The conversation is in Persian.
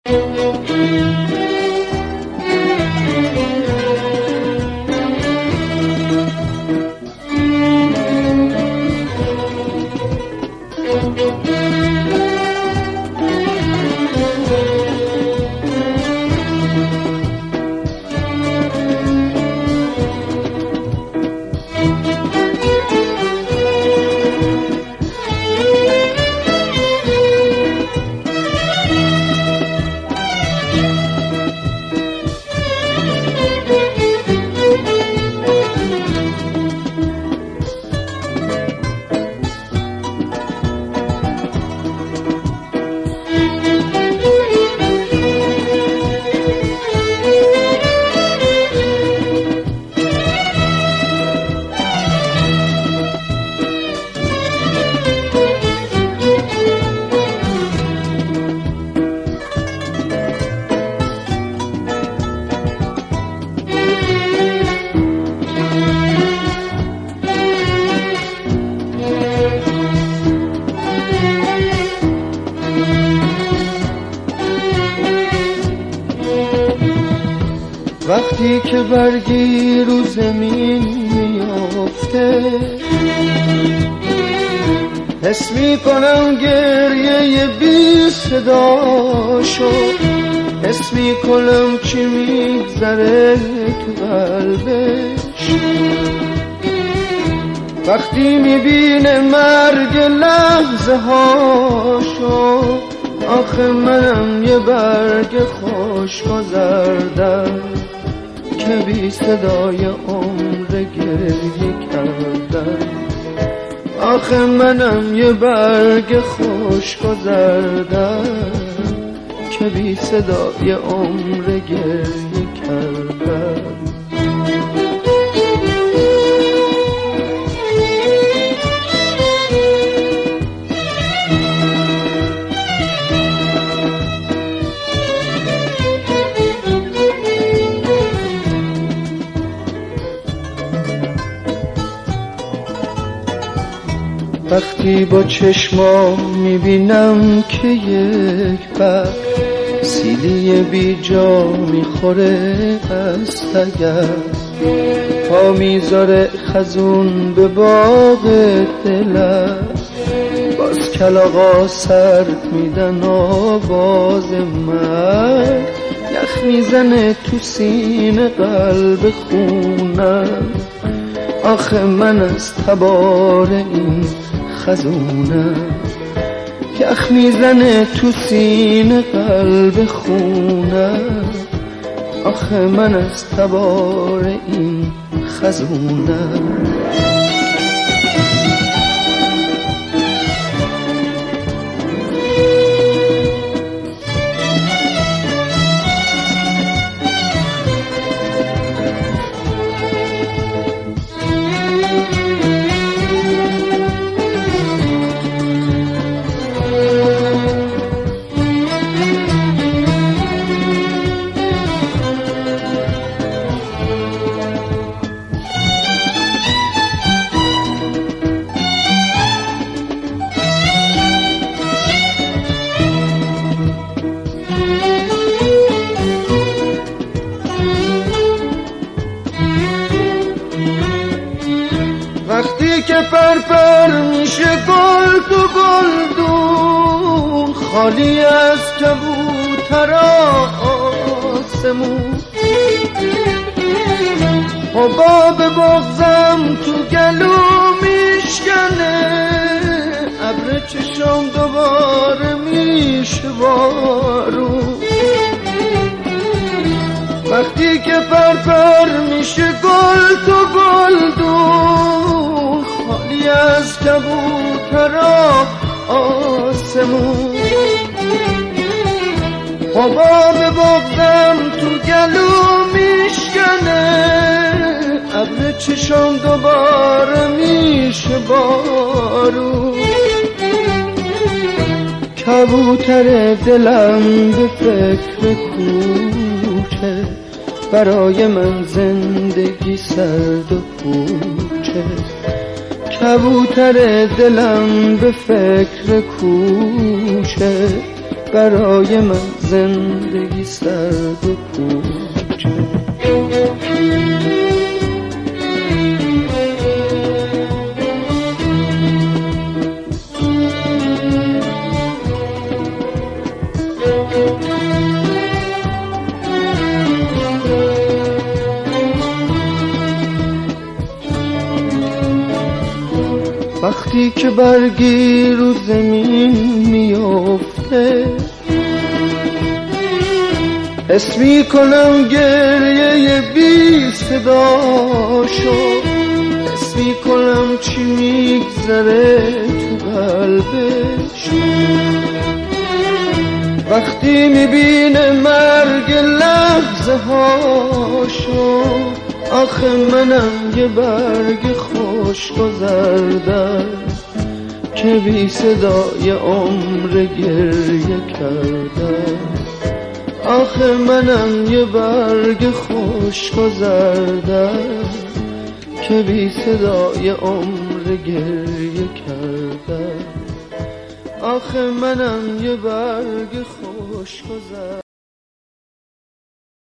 وقتی که برگی رو زمین میافته حس میکنم گریه بی صدا شد، حس میکنم چی میگذره تو قلبش وقتی میبینه مرگ لحظه هاشو. آخه منم یه برگ خوش گذردم که بی صدای عمر گریه کردم. آخه منم یه برگ خوش گذردم که بی صدای عمر گریه کردم. وقتی با چشمام میبینم که یک برگ سیلی بی جا میخوره از تگرگ، پا میذاره خزون به باغ دلم، باز کلاغا سر میدن آواز مرگ، یخ میزنه تو سینه قلب خونم. آخه من از تبار این خزونم، یخ میزنه تو سینه قلب خونم. آخه من از تبار این خزونم. وقتی که پرپر میشه گل تو گلدون، خالی از کبوتر آسمون، حباب بغضم تو گلو میشکنه، ابر چشم دوباره میشه بارون. وقتی که پرپر میشه گل تو گلدون، خالی از کبوتر آسمون، حباب بغضم تو گلو میشکنه، ابر چشم دوباره میشه بارون. کبوتر دلم به فکر کوچه، برای من زندگی سرد و پوچه. کبوتر دلم به فکر کوچه، برای من زندگی سرد و کوچه. وقتی که برگی رو زمین میافته، حس میکنم گریه بی صداشو، حس میکنم چی میگذره تو قلبش. وقتی میبینه مرگ لحظه هاشو، آخه منم یه برگ خوش گذردم که بی صدای عمر گریه کردم. آخه منم یه برگ خوش گذردم که بی صدای عمر گریه کردم. آخه منم یه برگ خوش گذردم.